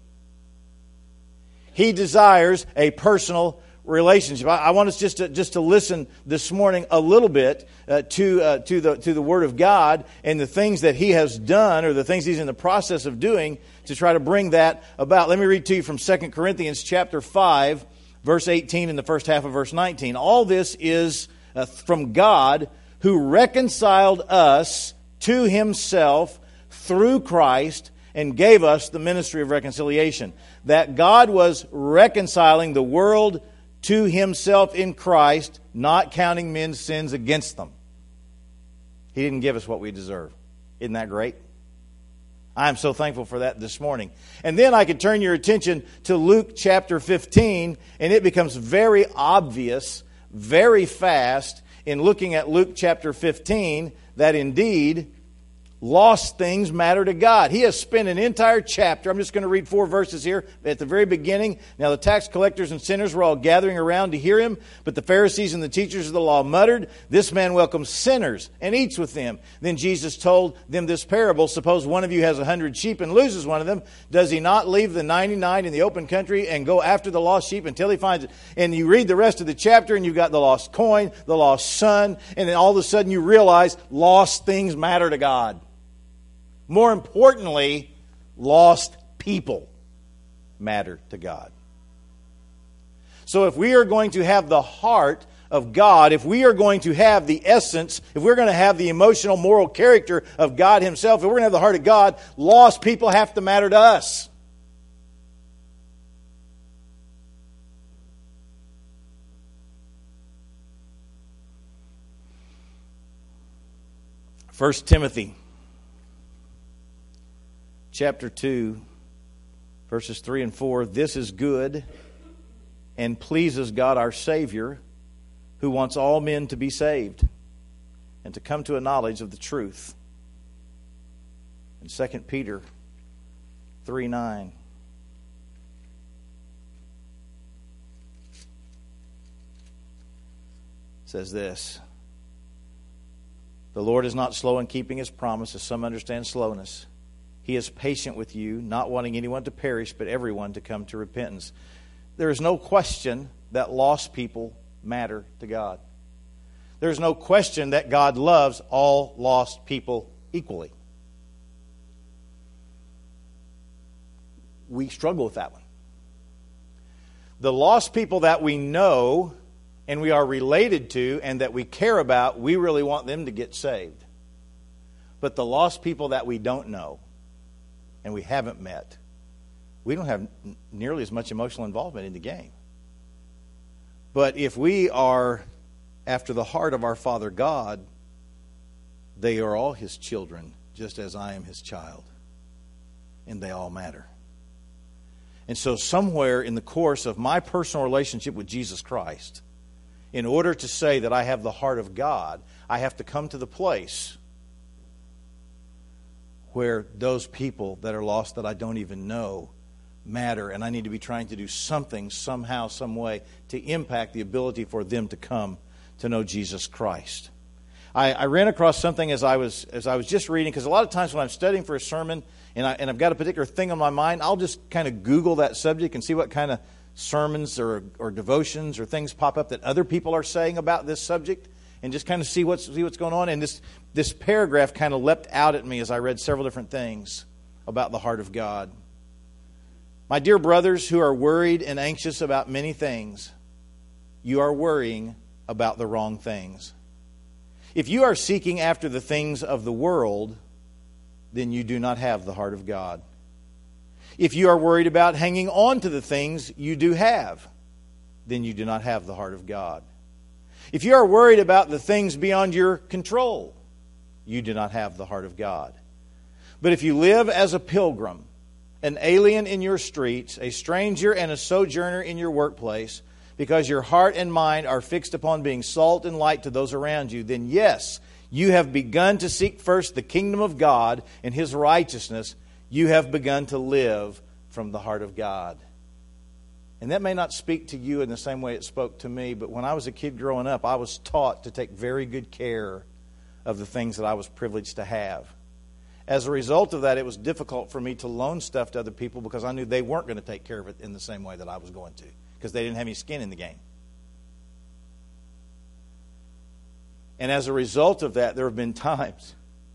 He desires a personal relationship. I, I want us just to just to listen this morning a little bit uh, to uh, to the to the Word of God and the things that He has done, or the things He's in the process of doing to try to bring that about. Let me read to you from Second Corinthians chapter five, verse eighteen, and the first half of verse nineteen. All this is uh, from God, who reconciled us to Himself through Christ and gave us the ministry of reconciliation. That God was reconciling the world to Himself in Christ, not counting men's sins against them. He didn't give us what we deserve. Isn't that great? I'm so thankful for that this morning. And then I could turn your attention to Luke chapter fifteen, and it becomes very obvious, very fast, in looking at Luke chapter fifteen, that indeed lost things matter to God. He has spent an entire chapter. I'm just going to read four verses here at the very beginning. Now the tax collectors and sinners were all gathering around to hear him, but the Pharisees and the teachers of the law muttered, "This man welcomes sinners and eats with them." Then Jesus told them this parable. "Suppose one of you has a hundred sheep and loses one of them. Does he not leave the ninety-nine in the open country and go after the lost sheep until he finds it?" And you read the rest of the chapter and you've got the lost coin, the lost son, and then all of a sudden you realize lost things matter to God. More importantly, lost people matter to God. So if we are going to have the heart of God, if we are going to have the essence, if we're going to have the emotional, moral character of God Himself, if we're going to have the heart of God, lost people have to matter to us. First Timothy chapter two, verses three and four. "This is good and pleases God our Savior, who wants all men to be saved and to come to a knowledge of the truth." And Second Peter three nine. Says this: "The Lord is not slow in keeping His promise, as some understand slowness. He is patient with you, not wanting anyone to perish, but everyone to come to repentance." There is no question that lost people matter to God. There is no question that God loves all lost people equally. We struggle with that one. The lost people that we know and we are related to and that we care about, we really want them to get saved. But the lost people that we don't know and we haven't met, we don't have nearly as much emotional involvement in the game. But if we are after the heart of our Father God, they are all His children, just as I am His child. And they all matter. And so somewhere in the course of my personal relationship with Jesus Christ, in order to say that I have the heart of God, I have to come to the place where those people that are lost that I don't even know matter, and I need to be trying to do something, somehow, some way, to impact the ability for them to come to know Jesus Christ. I, I ran across something as I was as I was just reading, because a lot of times when I'm studying for a sermon and, I, and I've got a particular thing on my mind, I'll just kind of Google that subject and see what kind of sermons or, or devotions or things pop up that other people are saying about this subject, and just kind of see what's see what's going on. And this this paragraph kind of leapt out at me as I read several different things about the heart of God. "My dear brothers who are worried and anxious about many things, you are worrying about the wrong things. If you are seeking after the things of the world, then you do not have the heart of God. If you are worried about hanging on to the things you do have, then you do not have the heart of God. If you are worried about the things beyond your control, you do not have the heart of God. But if you live as a pilgrim, an alien in your streets, a stranger and a sojourner in your workplace, because your heart and mind are fixed upon being salt and light to those around you, then yes, you have begun to seek first the kingdom of God and His righteousness. You have begun to live from the heart of God. And that may not speak to you in the same way it spoke to me, but when I was a kid growing up, I was taught to take very good care of the things that I was privileged to have. As a result of that, it was difficult for me to loan stuff to other people because I knew they weren't going to take care of it in the same way that I was going to, because they didn't have any skin in the game. And as a result of that, there have been times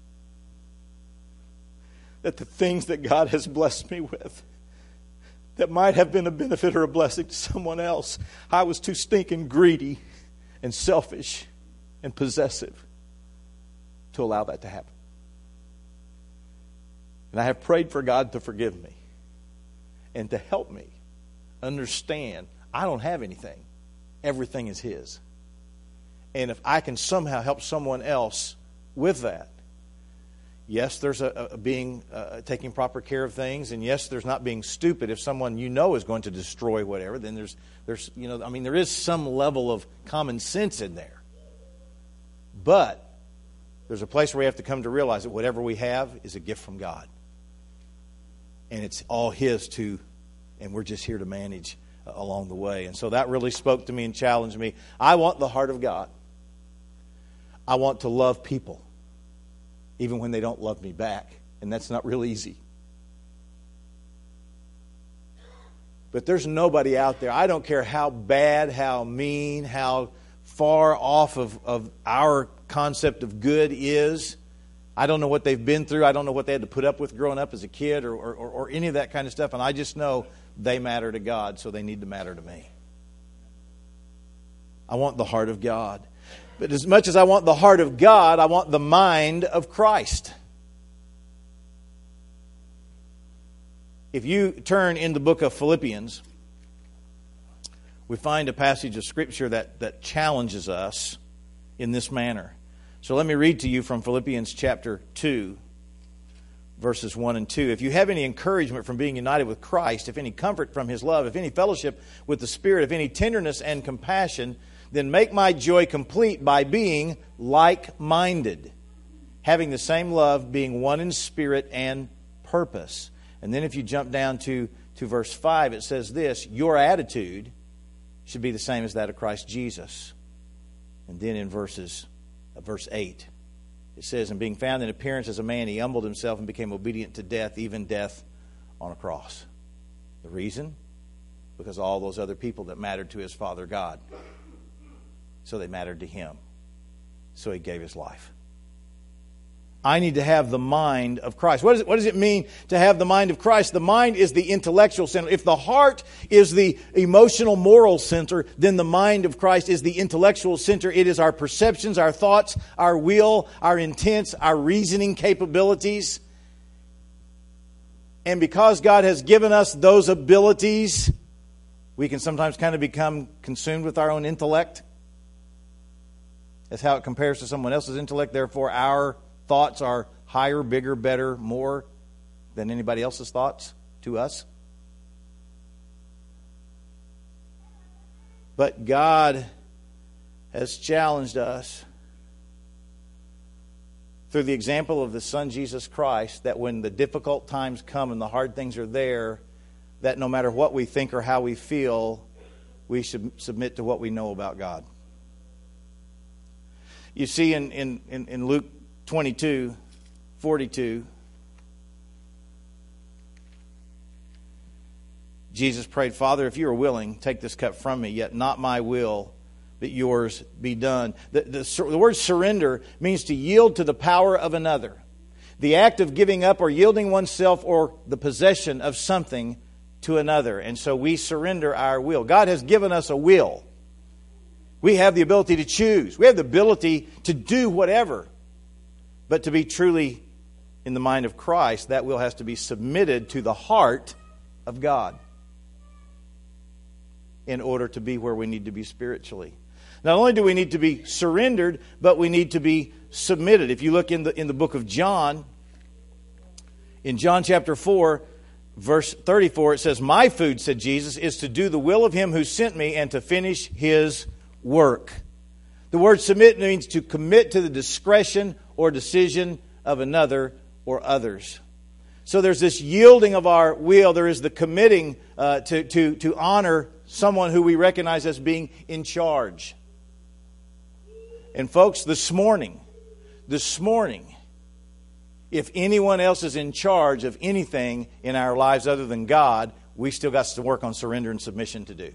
that the things that God has blessed me with that might have been a benefit or a blessing to someone else, I was too stinking greedy and selfish and possessive to allow that to happen. And I have prayed for God to forgive me and to help me understand I don't have anything. Everything is His. And if I can somehow help someone else with that, yes, there's a, a being uh, taking proper care of things, and yes, there's not being stupid. If someone you know is going to destroy whatever, then there's there's you know I mean there is some level of common sense in there. But there's a place where we have to come to realize that whatever we have is a gift from God, and it's all His too, and we're just here to manage uh, along the way. And so that really spoke to me and challenged me. I want the heart of God. I want to love people, even when they don't love me back. And that's not real easy. But there's nobody out there. I don't care how bad, how mean, how far off of, of our concept of good is. I don't know what they've been through. I don't know what they had to put up with growing up as a kid or, or, or any of that kind of stuff. And I just know they matter to God, so they need to matter to me. I want the heart of God. But as much as I want the heart of God, I want the mind of Christ. If you turn in the book of Philippians, we find a passage of Scripture that, that challenges us in this manner. So let me read to you from Philippians chapter two, verses one and two. If you have any encouragement from being united with Christ, if any comfort from His love, if any fellowship with the Spirit, if any tenderness and compassion, then make my joy complete by being like-minded, having the same love, being one in spirit and purpose. And then if you jump down to, to verse five, it says this: your attitude should be the same as that of Christ Jesus. And then in verses, uh, verse eight, it says, and being found in appearance as a man, He humbled Himself and became obedient to death, even death on a cross. The reason? Because all those other people that mattered to His Father God. So they mattered to Him. So He gave His life. I need to have the mind of Christ. What, is it, what does it mean to have the mind of Christ? The mind is the intellectual center. If the heart is the emotional, moral center, then the mind of Christ is the intellectual center. It is our perceptions, our thoughts, our will, our intents, our reasoning capabilities. And because God has given us those abilities, we can sometimes kind of become consumed with our own intellect. That's how it compares to someone else's intellect. Therefore, our thoughts are higher, bigger, better, more than anybody else's thoughts to us. But God has challenged us through the example of the Son Jesus Christ, that when the difficult times come and the hard things are there, that no matter what we think or how we feel, we should submit to what we know about God. You see in, in, in Luke twenty-two, forty-two, Jesus prayed, Father, if you are willing, take this cup from me, yet not my will, but yours be done. The, the, the word surrender means to yield to the power of another. The act of giving up or yielding oneself or the possession of something to another. And so we surrender our will. God has given us a will. We have the ability to choose. We have the ability to do whatever. But to be truly in the mind of Christ, that will has to be submitted to the heart of God in order to be where we need to be spiritually. Not only do we need to be surrendered, but we need to be submitted. If you look in the in the book of John, in John chapter four, verse thirty-four, it says, "My food," said Jesus, "is to do the will of Him who sent me and to finish His work." The word submit means to commit to the discretion or decision of another or others. So there's this yielding of our will. There is the committing uh, to, to, to honor someone who we recognize as being in charge. And folks, this morning, this morning, if anyone else is in charge of anything in our lives other than God, we still got to work on surrender and submission to do.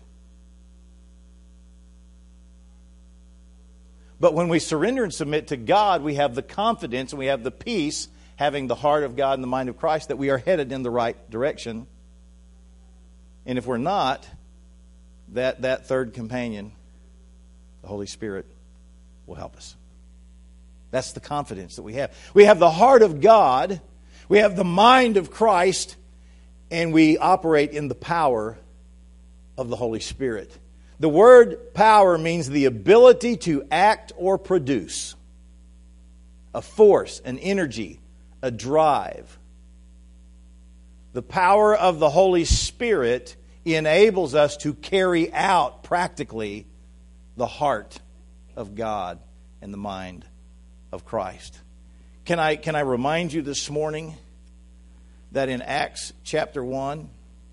But when we surrender and submit to God, we have the confidence and we have the peace, having the heart of God and the mind of Christ, that we are headed in the right direction. And if we're not, that, that third companion, the Holy Spirit, will help us. That's the confidence that we have. We have the heart of God, we have the mind of Christ, and we operate in the power of the Holy Spirit. The word power means the ability to act or produce. A force, an energy, a drive. The power of the Holy Spirit enables us to carry out practically the heart of God and the mind of Christ. Can I, can I remind you this morning that in Acts chapter one,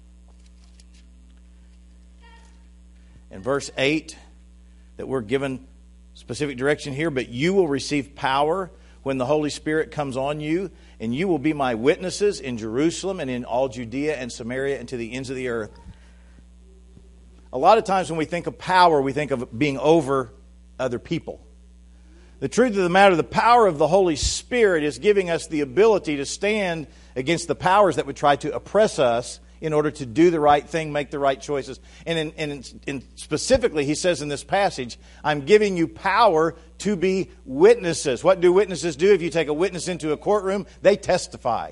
in verse eight, that we're given specific direction here, "But you will receive power when the Holy Spirit comes on you, and you will be my witnesses in Jerusalem and in all Judea and Samaria and to the ends of the earth." A lot of times when we think of power, we think of being over other people. The truth of the matter, the power of the Holy Spirit is giving us the ability to stand against the powers that would try to oppress us in order to do the right thing, make the right choices. And, in, in, in specifically, he says in this passage, "I'm giving you power to be witnesses." What do witnesses do? If you take a witness into a courtroom, they testify.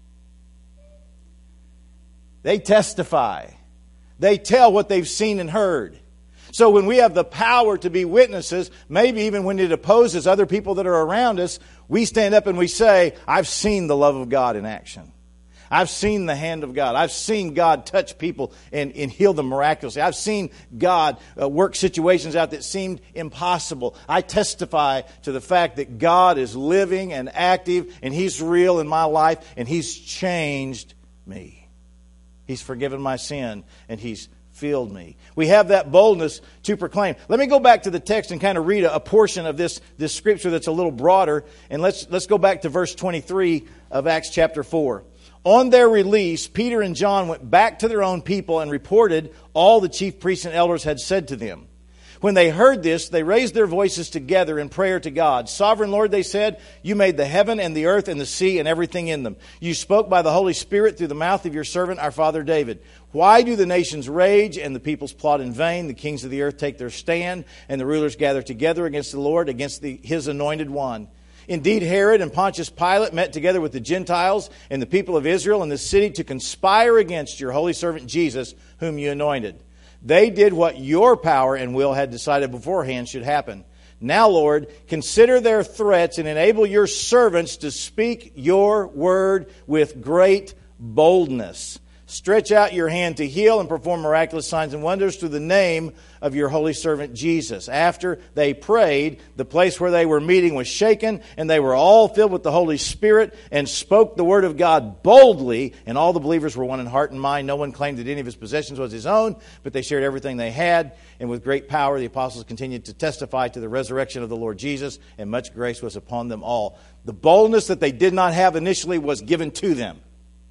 They testify. They tell what they've seen and heard. So when we have the power to be witnesses, maybe even when it opposes other people that are around us, we stand up and we say, "I've seen the love of God in action. I've seen the hand of God. I've seen God touch people and, and heal them miraculously. I've seen God uh, work situations out that seemed impossible. I testify to the fact that God is living and active and He's real in my life and He's changed me. He's forgiven my sin and He's filled me." We have that boldness to proclaim. Let me go back to the text and kind of read a, a portion of this, this scripture that's a little broader. And let's, let's go back to verse twenty-three of Acts chapter four. "On their release, Peter and John went back to their own people and reported all the chief priests and elders had said to them. When they heard this, they raised their voices together in prayer to God. 'Sovereign Lord,' they said, 'you made the heaven and the earth and the sea and everything in them. You spoke by the Holy Spirit through the mouth of your servant, our father David. Why do the nations rage and the peoples plot in vain? The kings of the earth take their stand and the rulers gather together against the Lord, against the, His anointed one. Indeed, Herod and Pontius Pilate met together with the Gentiles and the people of Israel in the city to conspire against your holy servant Jesus, whom you anointed. They did what your power and will had decided beforehand should happen. Now, Lord, consider their threats and enable your servants to speak your word with great boldness. Stretch out your hand to heal and perform miraculous signs and wonders through the name of your holy servant Jesus.' After they prayed, the place where they were meeting was shaken, and they were all filled with the Holy Spirit and spoke the word of God boldly. And all the believers were one in heart and mind. No one claimed that any of his possessions was his own, but they shared everything they had. And with great power, the apostles continued to testify to the resurrection of the Lord Jesus, and much grace was upon them all." The boldness that they did not have initially was given to them.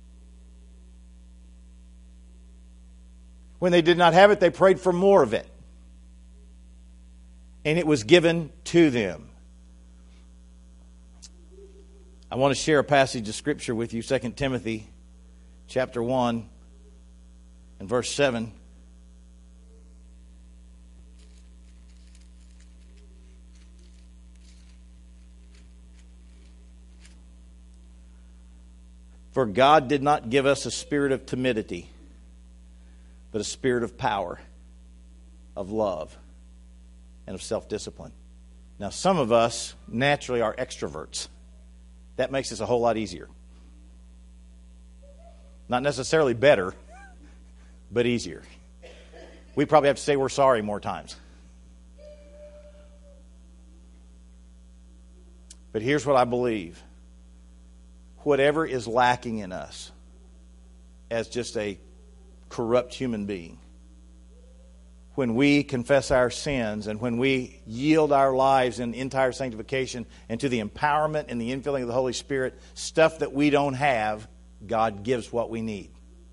When they did not have it, they prayed for more of it. And it was given to them. I want to share a passage of Scripture with you, Second Timothy chapter one and verse seven. For God did not give us a spirit of timidity, but a spirit of power, of love, and of self-discipline. Now, some of us naturally are extroverts. That makes this a whole lot easier. Not necessarily better, but easier. We probably have to say we're sorry more times. But here's what I believe. Whatever is lacking in us as just a corrupt human being, when we confess our sins and when we yield our lives in entire sanctification and to the empowerment and the infilling of the Holy Spirit, stuff that we don't have, God gives what we need.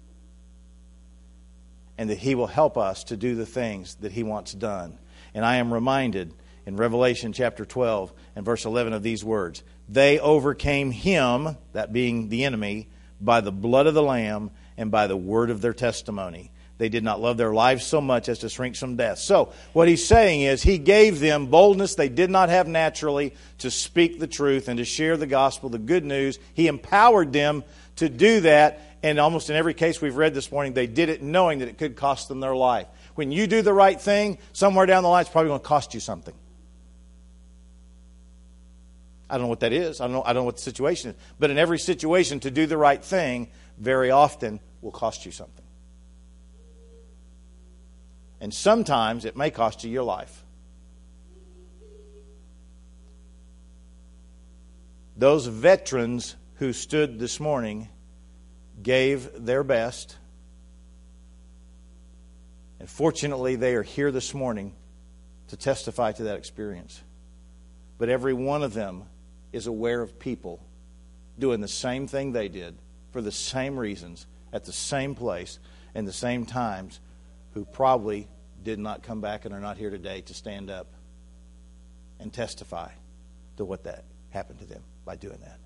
And that He will help us to do the things that He wants done. And I am reminded in Revelation chapter twelve and verse eleven of these words. They overcame him, that being the enemy, by the blood of the Lamb and by the word of their testimony. They did not love their lives so much as to shrink from death. So, what he's saying is he gave them boldness they did not have naturally to speak the truth and to share the gospel, the good news. He empowered them to do that. And almost in every case we've read this morning, they did it knowing that it could cost them their life. When you do the right thing, somewhere down the line it's probably going to cost you something. I don't know what that is. I don't know, I don't know what the situation is. But in every situation, to do the right thing very often will cost you something. And sometimes it may cost you your life. Those veterans who stood this morning gave their best. And fortunately, they are here this morning to testify to that experience. But every one of them is aware of people doing the same thing they did for the same reasons, at the same place, and the same times, who probably did not come back and are not here today to stand up and testify to what that happened to them by doing that.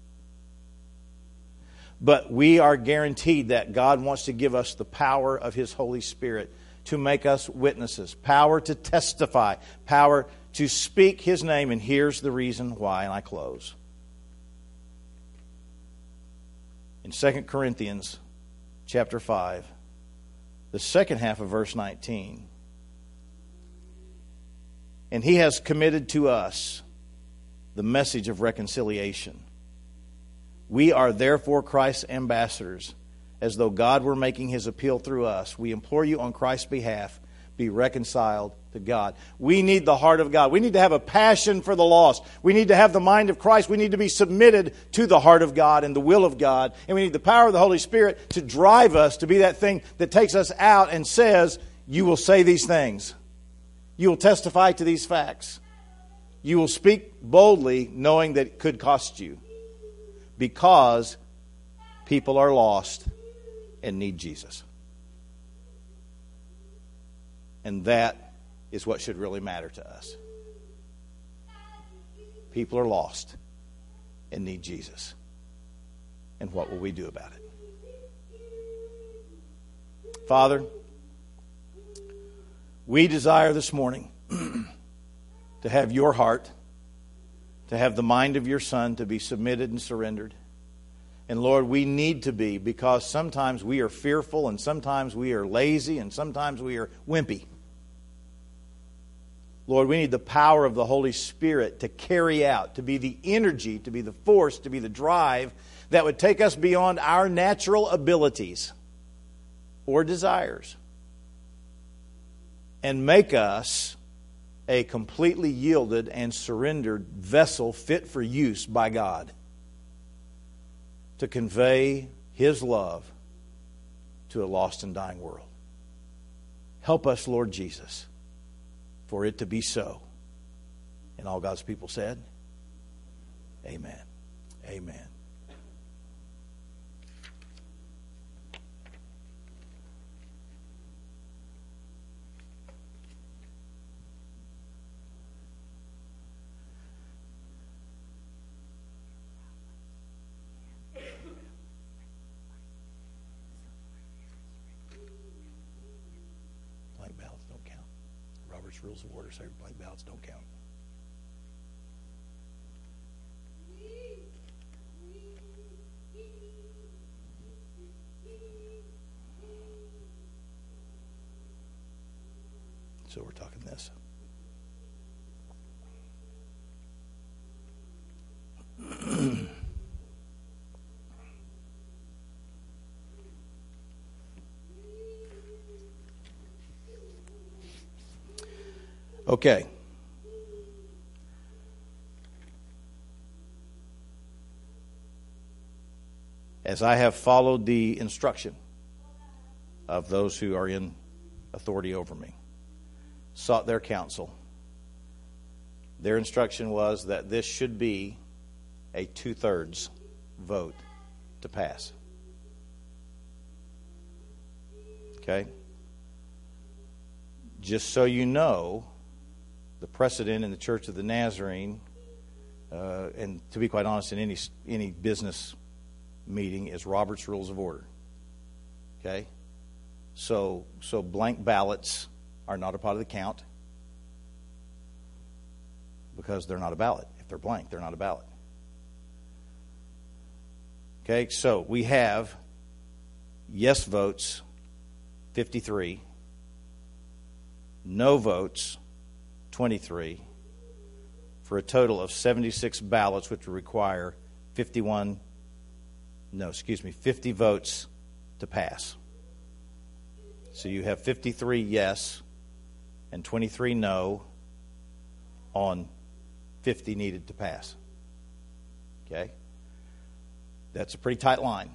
But we are guaranteed that God wants to give us the power of His Holy Spirit to make us witnesses, power to testify, power to speak His name. And here's the reason why, and I close. In Second Corinthians chapter five, the second half of verse nineteen, and He has committed to us the message of reconciliation. We are therefore Christ's ambassadors, as though God were making His appeal through us. We implore you on Christ's behalf, be reconciled to God. We need the heart of God. We need to have a passion for the lost. We need to have the mind of Christ. We need to be submitted to the heart of God and the will of God. And we need the power of the Holy Spirit to drive us to be that thing that takes us out and says, you will say these things. You will testify to these facts. You will speak boldly knowing that it could cost you, because people are lost and need Jesus. And that is what should really matter to us. People are lost and need Jesus. And what will we do about it? Father, we desire this morning to have your heart, to have the mind of your Son, to be submitted and surrendered. And Lord, we need to be, because sometimes we are fearful, and sometimes we are lazy, and sometimes we are wimpy. Lord, we need the power of the Holy Spirit to carry out, to be the energy, to be the force, to be the drive that would take us beyond our natural abilities or desires and make us a completely yielded and surrendered vessel fit for use by God to convey His love to a lost and dying world. Help us, Lord Jesus, for it to be so. And all God's people said, amen. Amen. Blank ballots don't count. Robert's Rules of Order say blank ballots don't count. So we're talking this. Okay. As I have followed the instruction of those who are in authority over me, sought their counsel, their instruction was that this should be a two-thirds vote to pass. Okay? Just so you know, the precedent in the Church of the Nazarene, uh, and to be quite honest, in any any business meeting, is Robert's Rules of Order. Okay? So, so blank ballots are not a part of the count because they're not a ballot. If they're blank, they're not a ballot. Okay, so we have yes votes, fifty-three, no votes, twenty-three, for a total of seventy-six ballots, which would require fifty-one, no, excuse me, fifty votes to pass. So you have fifty-three yes and twenty-three no on fifty needed to pass. Okay? That's a pretty tight line.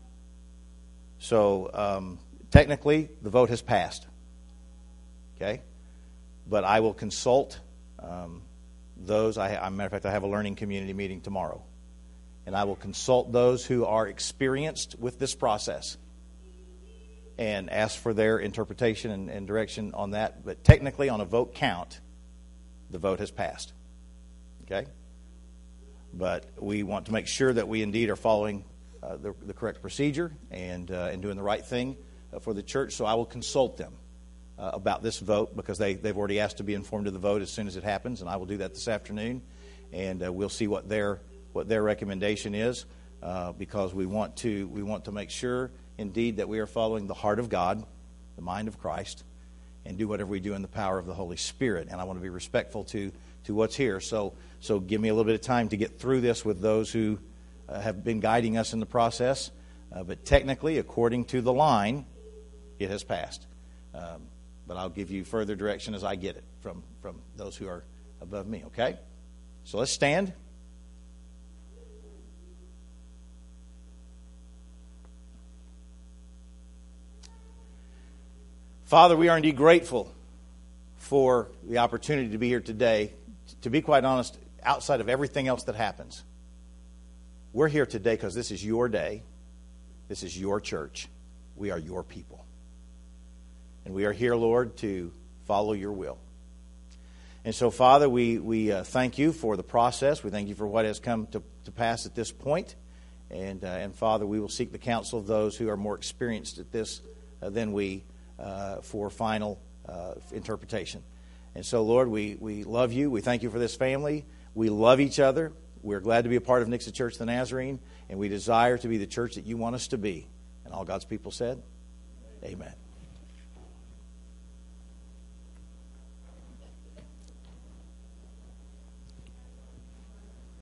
So um, technically, the vote has passed. Okay? But I will consult um, those. I, as a matter of fact, I have a learning community meeting tomorrow. And I will consult those who are experienced with this process and ask for their interpretation and, and direction on that. But technically, on a vote count, the vote has passed. Okay? But we want to make sure that we indeed are following uh, the, the correct procedure and, uh, and doing the right thing uh, for the church. So I will consult them uh, about this vote because they, they've already asked to be informed of the vote as soon as it happens, and I will do that this afternoon. And uh, we'll see what their what their recommendation is uh, because we want to we want to make sure indeed that we are following the heart of God, the mind of Christ, and do whatever we do in the power of the Holy Spirit. And I want to be respectful to to what's here. So so give me a little bit of time to get through this with those who uh, have been guiding us in the process. Uh, but technically, according to the line, it has passed. Um, but I'll give you further direction as I get it from, from those who are above me, okay? So let's stand. Father, we are indeed grateful for the opportunity to be here today. To be quite honest, outside of everything else that happens, we're here today because this is your day. This is your church. We are your people. And we are here, Lord, to follow your will. And so, Father, we, we uh, thank you for the process. We thank you for what has come to, to pass at this point. And, uh, and, Father, we will seek the counsel of those who are more experienced at this uh, than we uh, for final uh, interpretation. And so, Lord, we, we love you. We thank you for this family. We love each other. We're glad to be a part of Nixa Church of the Nazarene, and we desire to be the church that you want us to be. And all God's people said, amen.